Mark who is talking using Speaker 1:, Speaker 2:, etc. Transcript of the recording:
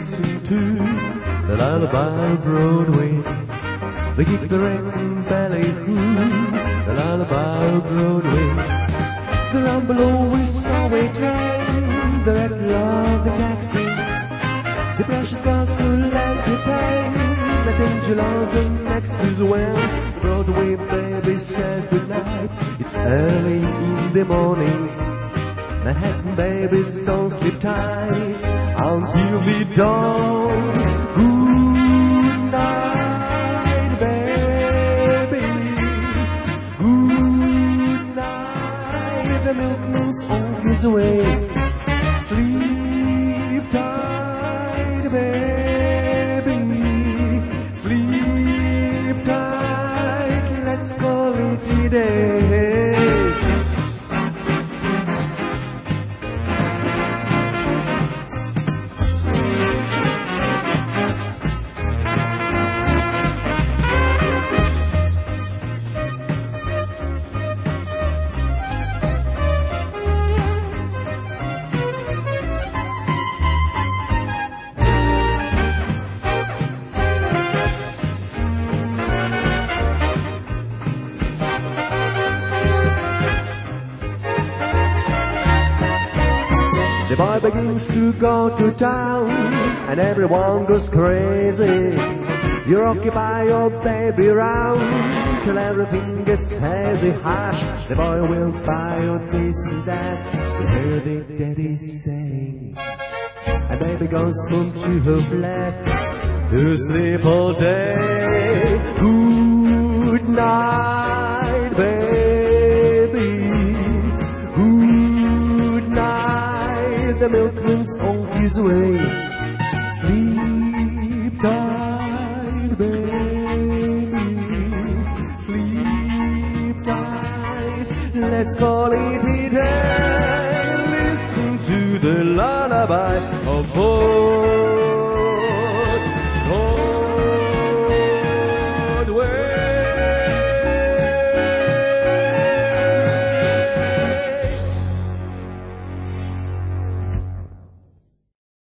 Speaker 1: listen to the lullaby of Broadway. They kick the ring ballyhoo, the lullaby of Broadway. The rumble always subway train, the rattle of the taxi, the precious gospel like the tang, the Angelos and Max's well. Broadway baby says goodnight, it's early in the morning. Manhattan babies don't sleep tight until the dawn. Good night, baby. Good night. The milkman's on his way. Sleep tight, baby. Sleep tight. Let's call it a day. The boy begins to go to town, and everyone goes crazy. You occupy your baby round till everything gets hazy. Hush, the boy will buy you this and that. You hear the daddy saying, and baby goes home to her flat to sleep all day. Good night, baby. Good night. The milkman's on his way. Sleep tight, baby. Sleep tight. Let's call it a day. Listen to the lullaby of boy.